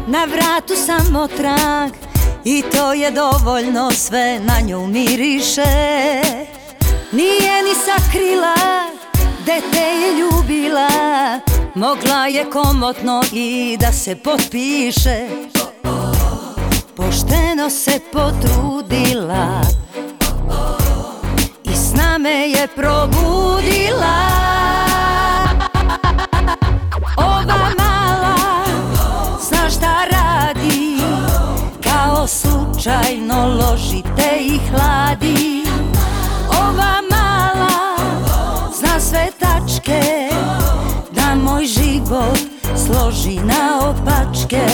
Na vratu samo trag i to je dovoljno, sve na nju miriše. Nije ni sakrila, dete je ljubila, mogla je komotno i da se potpiše. Pošteno se potrudila i s nama je probudila. Ova mala zna šta radi, kao slučajno loži te i hladi. Ova mala zna sve tačke, da moj život složi na opačke.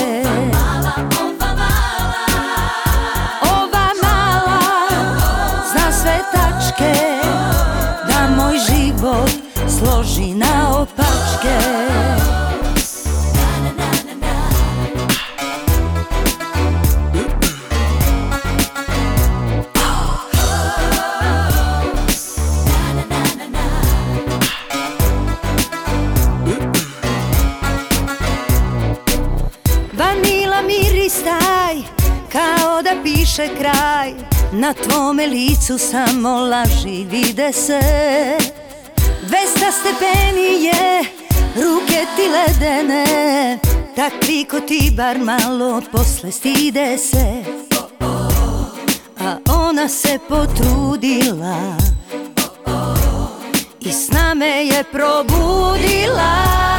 Ova mala zna sve tačke, da moj život složi na opačke. Vanila miris taj, kao da piše kraj, na tvome licu samo laži vide se. 200 stepeni je, ruke ti ledene, takvi ko ti bar malo posle stide se. A ona se potrudila i s nama je probudila.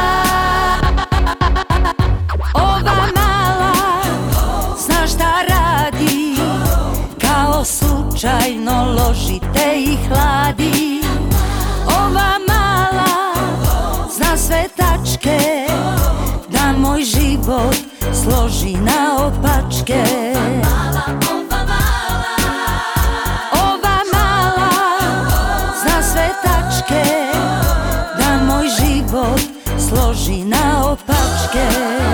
Ova mala zna šta radi, kao slučajno loži te i hladi. Ova mala zna sve tačke, da moj život složi na opačke. Ova mala zna sve tačke, da moj život složi na opačke.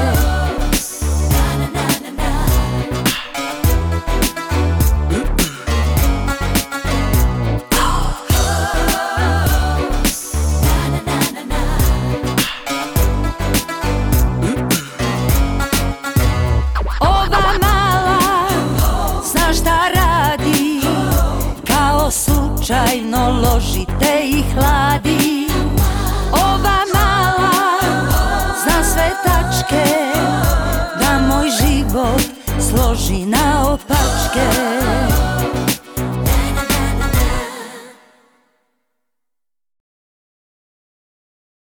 Slučajno loži te i hladi. Ova mala zna sve tačke, da moj život složi na opačke.